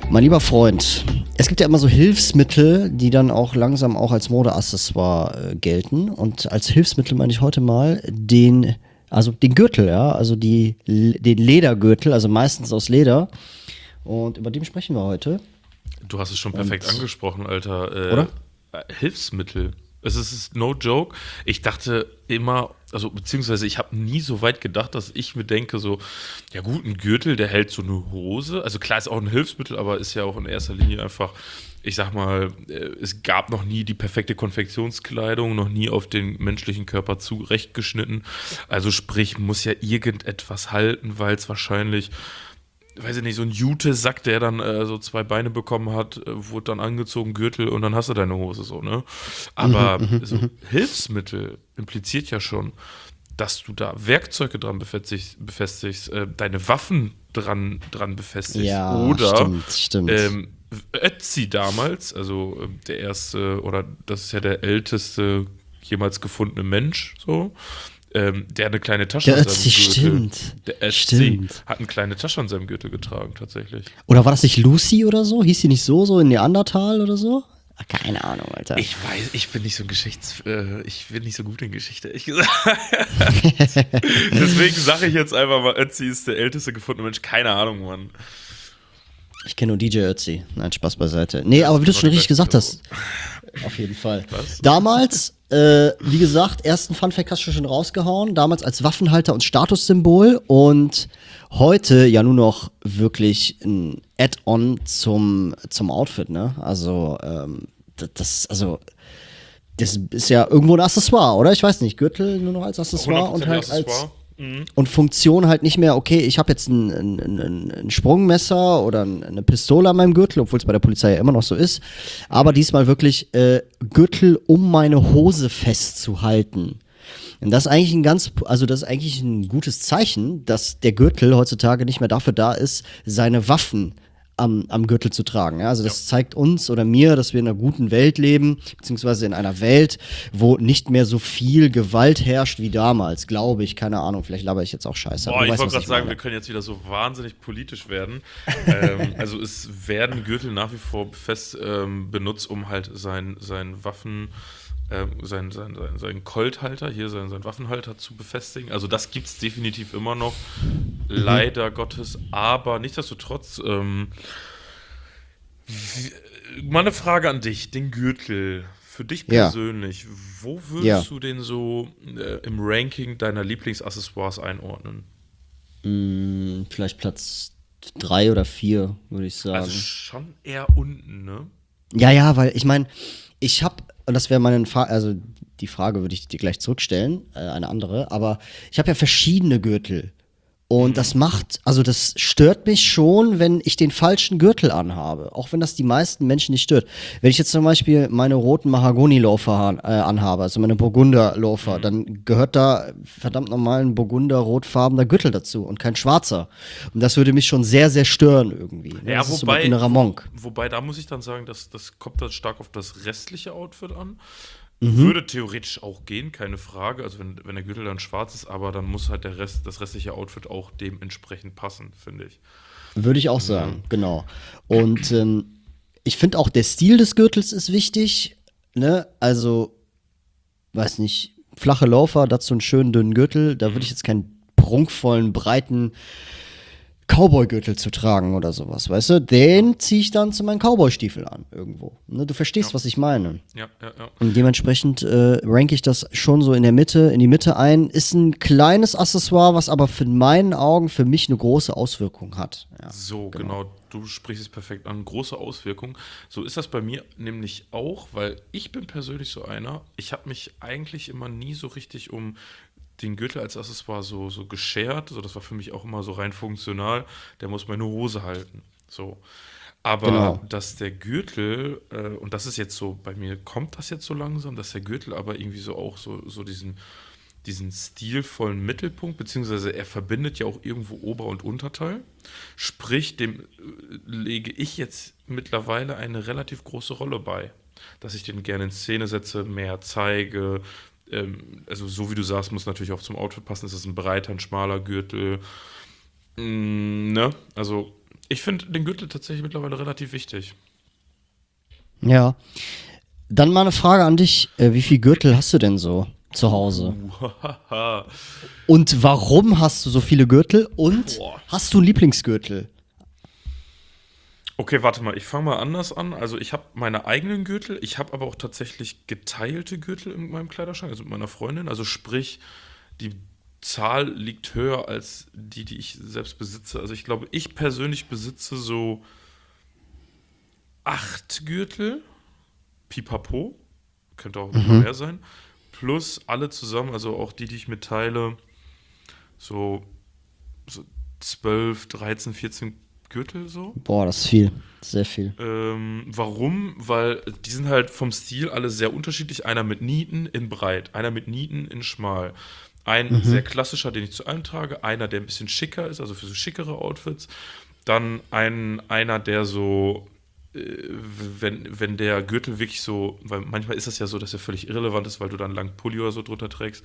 Mein lieber Freund, es gibt ja immer so Hilfsmittel, die dann auch langsam auch als Modeaccessoire gelten. Und als Hilfsmittel meine ich heute mal den Gürtel, ja, also den Ledergürtel, also meistens aus Leder. Und über den sprechen wir heute. Du hast es schon perfekt angesprochen, Alter. Oder? Hilfsmittel. Es ist no joke. Ich dachte immer, also beziehungsweise ich habe nie so weit gedacht, dass ich mir denke, so, ja gut, ein Gürtel, der hält so eine Hose. Also klar, ist auch ein Hilfsmittel, aber ist ja auch in erster Linie einfach, ich sag mal, es gab noch nie die perfekte Konfektionskleidung, noch nie auf den menschlichen Körper zurechtgeschnitten. Also sprich, muss ja irgendetwas halten, weil es wahrscheinlich, weiß ich nicht, so ein Jute-Sack, der dann so 2 Beine bekommen hat, wurde dann angezogen, Gürtel und dann hast du deine Hose so, ne? Aber so Hilfsmittel impliziert ja schon, dass du da Werkzeuge dran befestigst, deine Waffen dran befestigst. Ja, oder stimmt. Ötzi damals, also der erste, oder das ist ja der älteste jemals gefundene Mensch, so. Der eine kleine Tasche Der an Ötzi, seinem Gürtel. stimmt. Der Ötzi Stimmt. hat eine kleine Tasche an seinem Gürtel getragen, tatsächlich. Oder war das nicht Lucy oder so? Hieß die nicht so in Neandertal oder so? Keine Ahnung, Alter. Ich weiß, ich bin nicht so ich bin nicht so gut in Geschichte, ehrlich gesagt. Deswegen sage ich jetzt einfach mal, Ötzi ist der älteste gefundene Mensch. Keine Ahnung, Mann. Ich kenne nur DJ Ötzi. Nein, Spaß beiseite. Nee, aber wie du schon richtig gesagt hast. Auf jeden Fall. Was? Damals, wie gesagt, ersten Funfact hast du schon rausgehauen. Damals als Waffenhalter und Statussymbol. Und heute ja nur noch wirklich ein Add-on zum Outfit, ne? Also, das ist ja irgendwo ein Accessoire, oder? Ich weiß nicht, Gürtel nur noch als Accessoire und halt Accessoire. und Funktion halt nicht mehr, okay, ich habe jetzt ein Sprungmesser oder eine Pistole an meinem Gürtel, obwohl es bei der Polizei ja immer noch so ist. Aber diesmal wirklich Gürtel, um meine Hose festzuhalten. Und das ist eigentlich das ist eigentlich ein gutes Zeichen, dass der Gürtel heutzutage nicht mehr dafür da ist, seine Waffen am Gürtel zu tragen. Ja? Also das zeigt uns oder mir, dass wir in einer guten Welt leben, beziehungsweise in einer Welt, wo nicht mehr so viel Gewalt herrscht wie damals, glaube ich. Keine Ahnung, vielleicht laber ich jetzt auch Scheiße. Boah, ich wollte gerade sagen, wir können jetzt wieder so wahnsinnig politisch werden. Also es werden Gürtel nach wie vor fest benutzt, um halt sein Waffen, seinen Colthalter, hier seinen Waffenhalter zu befestigen. Also das gibt es definitiv immer noch, leider Gottes. Aber nichtsdestotrotz, mal eine Frage an dich, den Gürtel, für dich persönlich, wo würdest du den so im Ranking deiner Lieblingsaccessoires einordnen? Vielleicht Platz 3 oder 4, würde ich sagen. Also schon eher unten, ne? Ja, weil ich meine, und das wäre die Frage würde ich dir gleich zurückstellen, eine andere, aber ich habe ja verschiedene Gürtel. Und das stört mich schon, wenn ich den falschen Gürtel anhabe. Auch wenn das die meisten Menschen nicht stört. Wenn ich jetzt zum Beispiel meine roten Mahagoni-Loafer anhabe, also meine Burgunder-Loafer, dann gehört da verdammt normal ein burgunder-rotfarbener Gürtel dazu und kein schwarzer. Und das würde mich schon sehr, sehr stören irgendwie. Ne? Ja, das ist so mein innerer Monk. Wobei, da muss ich dann sagen, das kommt dann stark auf das restliche Outfit an. Würde theoretisch auch gehen, keine Frage. Also wenn der Gürtel dann schwarz ist, aber dann muss halt das restliche Outfit auch dementsprechend passen, finde ich. Würde ich auch sagen, genau. Und ich finde auch, der Stil des Gürtels ist wichtig. Ne? Also, weiß nicht, flache Loafer, dazu einen schönen dünnen Gürtel. Da würde ich jetzt keinen prunkvollen, breiten Cowboy-Gürtel zu tragen oder sowas, weißt du? Den ziehe ich dann zu meinen Cowboy-Stiefeln an, irgendwo. Ne? Du verstehst, was ich meine. Ja. Und dementsprechend ranke ich das schon so in die Mitte ein. Ist ein kleines Accessoire, was aber in meinen Augen für mich eine große Auswirkung hat. Ja, So, genau. Du sprichst es perfekt an. Große Auswirkungen. So ist das bei mir nämlich auch, weil ich bin persönlich so einer, ich habe mich eigentlich immer nie so richtig um den Gürtel als Accessoire so geschert. So, das war für mich auch immer so rein funktional. Der muss meine Hose halten. So. Aber dass der Gürtel, und das ist jetzt so, bei mir kommt das jetzt so langsam, dass der Gürtel aber irgendwie so auch so diesen stilvollen Mittelpunkt, beziehungsweise er verbindet ja auch irgendwo Ober- und Unterteil. Sprich, dem lege ich jetzt mittlerweile eine relativ große Rolle bei. Dass ich den gerne in Szene setze, mehr zeige. Also so wie du sagst, muss natürlich auch zum Outfit passen. Ist das ein breiter, ein schmaler Gürtel? Ne? Also Ich finde den Gürtel tatsächlich mittlerweile relativ wichtig. Ja. Dann mal eine Frage an dich. Wie viel Gürtel hast du denn so zu Hause? Und warum hast du so viele Gürtel? Und Boah. hast du einen Lieblingsgürtel? Okay, warte mal, ich fange mal anders an. Also ich habe meine eigenen Gürtel, ich habe aber auch tatsächlich geteilte Gürtel in meinem Kleiderschrank, also mit meiner Freundin. Also sprich, die Zahl liegt höher als die ich selbst besitze. Also ich glaube, ich persönlich besitze so 8 Gürtel, pipapo, könnte auch noch mehr sein, plus alle zusammen, also auch die ich mitteile, so 12, 13, 14 Gürtel so. Boah, das ist viel. Sehr viel. Warum? Weil die sind halt vom Stil alle sehr unterschiedlich. Einer mit Nieten in breit, einer mit Nieten in schmal. Ein sehr klassischer, den ich zu allem trage. Einer, der ein bisschen schicker ist, also für so schickere Outfits. Dann einer, der so, wenn der Gürtel wirklich so, weil manchmal ist das ja so, dass er völlig irrelevant ist, weil du dann einen langen Pulli oder so drüber trägst,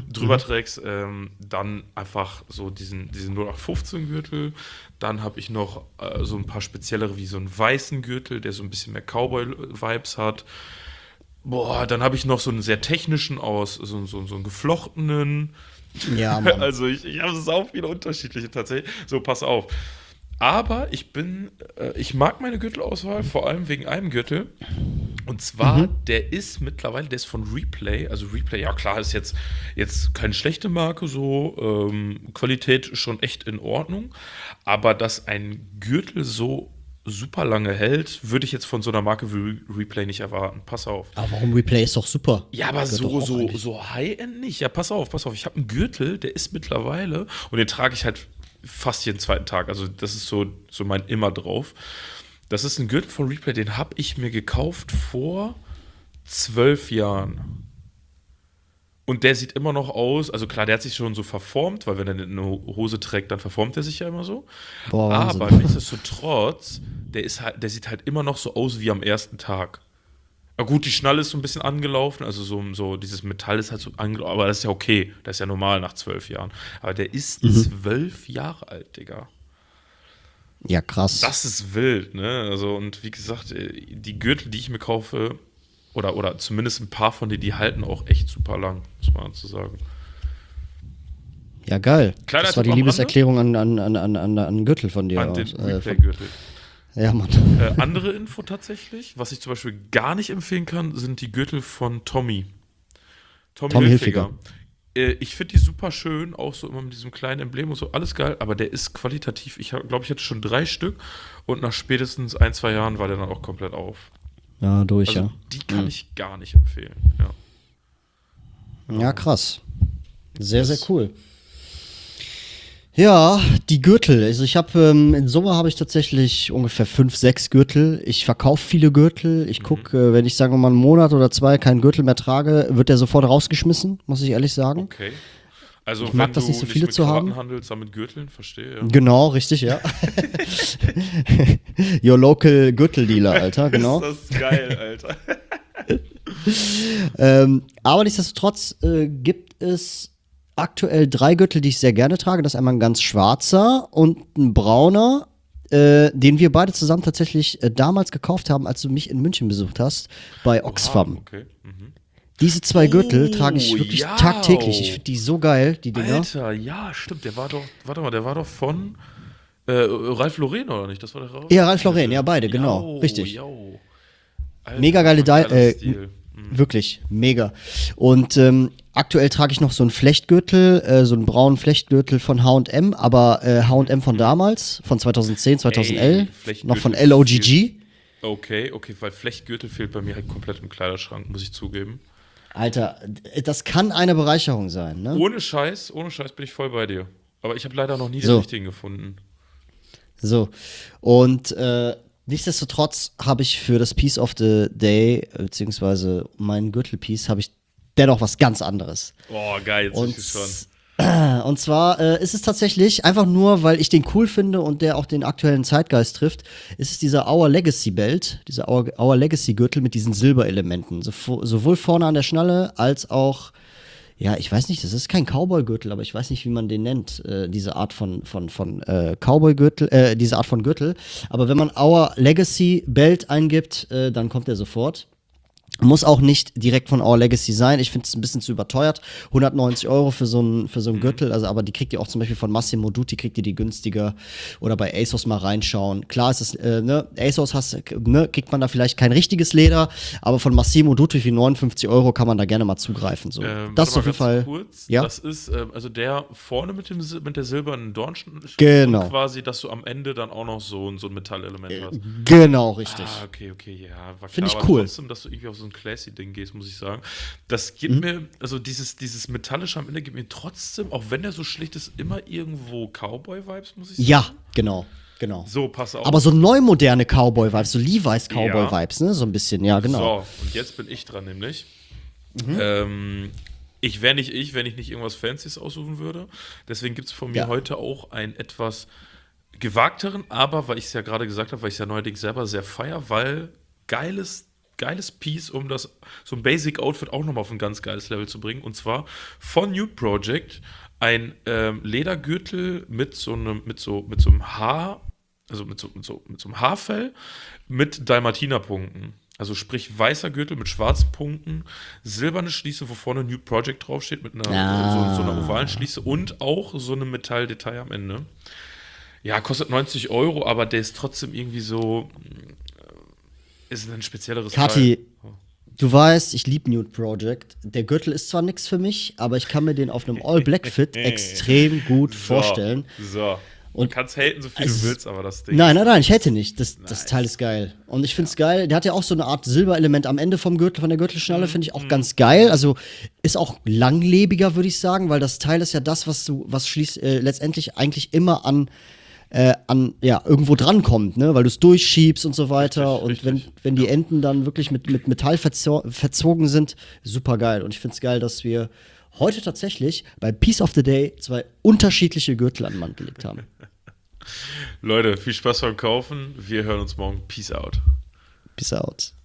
dann einfach so diesen 0815-Gürtel. Dann habe ich noch so ein paar speziellere, wie so einen weißen Gürtel, der so ein bisschen mehr Cowboy-Vibes hat. Boah, dann habe ich noch so einen sehr technischen so einen geflochtenen. Ja, Mann. Also ich habe sau viele unterschiedliche tatsächlich. So, pass auf. Aber ich mag meine Gürtelauswahl, vor allem wegen einem Gürtel. Und zwar, der ist von Replay. Also Replay, ja klar, ist jetzt keine schlechte Marke, so Qualität ist schon echt in Ordnung. Aber dass ein Gürtel so super lange hält, würde ich jetzt von so einer Marke wie Replay nicht erwarten. Pass auf. Aber warum Replay ist doch super. Ja, aber Gehört doch auch eigentlich. so High-End nicht. Ja, pass auf. Ich habe einen Gürtel, der ist mittlerweile, und den trage ich halt fast jeden zweiten Tag. Also das ist so mein immer drauf. Das ist ein Gürtel von Replay, den habe ich mir gekauft vor 12 Jahren. Und der sieht immer noch aus, also klar, der hat sich schon so verformt, weil wenn er eine Hose trägt, dann verformt er sich ja immer so. Boah, Wahnsinn. Aber nichtsdestotrotz, der sieht halt immer noch so aus wie am ersten Tag. Na gut, die Schnalle ist so ein bisschen angelaufen, also so dieses Metall ist halt so angelaufen, aber das ist ja okay, das ist ja normal nach 12 Jahren. Aber der ist 12 Jahre alt, Digga. Ja, krass. Das ist wild, ne? Also, und wie gesagt, die Gürtel, die ich mir kaufe, oder zumindest ein paar von denen, die halten auch echt super lang, muss man dazu sagen. Ja, geil. Kleiner Das war die Tipp am Liebeserklärung an Gürtel von dir. An den aus. Replay-Gürtel. Ja, Mann. Andere Info tatsächlich, was ich zum Beispiel gar nicht empfehlen kann, sind die Gürtel von Tommy. Tommy Hilfiger. Ich finde die super schön, auch so immer mit diesem kleinen Emblem und so, alles geil, aber der ist qualitativ, ich glaube, ich hatte schon 3 Stück und nach spätestens 1, 2 Jahren war der dann auch komplett auf. Ja, durch, Also ja. die kann ich gar nicht empfehlen. Ja. Ja, krass. Sehr, sehr cool. Ja, die Gürtel. Also ich habe in Summe habe ich tatsächlich ungefähr 5, 6 Gürtel. Ich verkaufe viele Gürtel. Ich gucke, wenn ich, sagen wir mal, einen Monat oder 2 keinen Gürtel mehr trage, wird der sofort rausgeschmissen, muss ich ehrlich sagen. Okay. Also Ich mag wenn das du nicht so viele mit zu haben. Krawatten handelst, dann mit Gürteln, verstehe. Ja. Genau, richtig, ja. Your local Gürteldealer, Alter, genau. Ist das geil, Alter. Aber nichtsdestotrotz gibt es aktuell 3 Gürtel, die ich sehr gerne trage. Das ist einmal ein ganz schwarzer und ein brauner, den wir beide zusammen tatsächlich damals gekauft haben, als du mich in München besucht hast, bei Oxfam. Okay. Diese 2 Gürtel trage ich wirklich ja. tagtäglich. Ich finde die so geil, die Dinger. Alter, ja, stimmt. Der war doch von Ralph Lauren, oder nicht? Das war der Ralph? Ja, Ralph Lauren, ja, beide, genau. Richtig. Alter, Mega geile Stil. Wirklich, mega. Und aktuell trage ich noch so einen Flechtgürtel, so einen braunen Flechtgürtel von H&M, aber H&M von damals, von 2010, 2011, noch von LOGG. Okay, weil Flechtgürtel fehlt bei mir halt komplett im Kleiderschrank, muss ich zugeben. Alter, das kann eine Bereicherung sein, ne? Ohne Scheiß bin ich voll bei dir. Aber ich habe leider noch nie den So. richtigen gefunden. So, und nichtsdestotrotz habe ich für das Piece of the Day, beziehungsweise meinen Gürtelpiece, habe ich dennoch was ganz anderes. Oh, geil, jetzt bin ich schon. Und zwar ist es tatsächlich einfach nur, weil ich den cool finde und der auch den aktuellen Zeitgeist trifft, ist es dieser Our Legacy Belt, dieser Our Legacy Gürtel mit diesen Silberelementen. Sowohl vorne an der Schnalle als auch ja, ich weiß nicht, das ist kein Cowboy-Gürtel, aber ich weiß nicht, wie man den nennt, diese Art von Cowboy-Gürtel, diese Art von Gürtel. Aber wenn man Our Legacy Belt eingibt, dann kommt er sofort. Muss auch nicht direkt von Our Legacy sein. Ich finde es ein bisschen zu überteuert. 190 € für so einen Gürtel. Also, aber die kriegt ihr auch zum Beispiel von Massimo Dutti, kriegt ihr die günstiger. Oder bei ASOS mal reinschauen. Klar ist es, ASOS kriegt man da vielleicht kein richtiges Leder, aber von Massimo Dutti für 59 € kann man da gerne mal zugreifen. So. Das ist auf jeden Fall. Kurz. Ja? Das ist, also der vorne mit der silbernen Dornschnitt. Genau. Quasi, dass du am Ende dann auch noch so ein Metallelement hast. Genau, richtig. Okay, ja. Finde ich aber cool. Trotzdem, dass du irgendwie auf so ein Classy-Ding gehst, muss ich sagen. Das gibt mir, also dieses Metallische am Ende gibt mir trotzdem, auch wenn der so schlicht ist, immer irgendwo Cowboy-Vibes, muss ich sagen. Ja, genau. So, pass auf. Aber so neu moderne Cowboy-Vibes, so Levi's Cowboy-Vibes, ne? So ein bisschen, ja, genau. So, und jetzt bin ich dran, nämlich. Ich wäre nicht wenn ich nicht irgendwas Fancyes aussuchen würde. Deswegen gibt es von mir heute auch einen etwas gewagteren, aber, weil ich es ja gerade gesagt habe, weil ich es ja neuerdings selber sehr feier, weil geiles Piece, um so ein Basic-Outfit auch nochmal auf ein ganz geiles Level zu bringen. Und zwar von Nude Project ein Ledergürtel mit so einem Haar, also mit so einem Haarfell mit Dalmatiner-Punkten. Also sprich weißer Gürtel mit schwarzen Punkten, silberne Schließe, wo vorne Nude Project draufsteht, mit so einer ovalen Schließe und auch so einem Metalldetail am Ende. Ja, kostet 90 €, aber der ist trotzdem irgendwie so. Ist ein spezielleres Kathi, Teil. du weißt, ich liebe Nude Project. Der Gürtel ist zwar nix für mich, aber ich kann mir den auf einem All-Black-Fit extrem gut vorstellen. So. Und du kannst haten, so viel du willst, aber das Ding. Nein, ich hätte nicht. Das Teil ist geil. Und ich finde es geil. Der hat ja auch so eine Art Silberelement am Ende vom Gürtel, von der Gürtelschnalle, finde ich auch ganz geil. Also ist auch langlebiger, würde ich sagen, weil das Teil ist ja das, was schließt letztendlich eigentlich immer an irgendwo drankommt, ne? Weil du es durchschiebst und so weiter. Richtig, und wenn die Enden dann wirklich mit Metall verzogen sind, super geil. Und ich finde es geil, dass wir heute tatsächlich bei Piece of the Day 2 unterschiedliche Gürtel an den Mann gelegt haben. Leute, viel Spaß beim Kaufen. Wir hören uns morgen. Peace out. Peace out.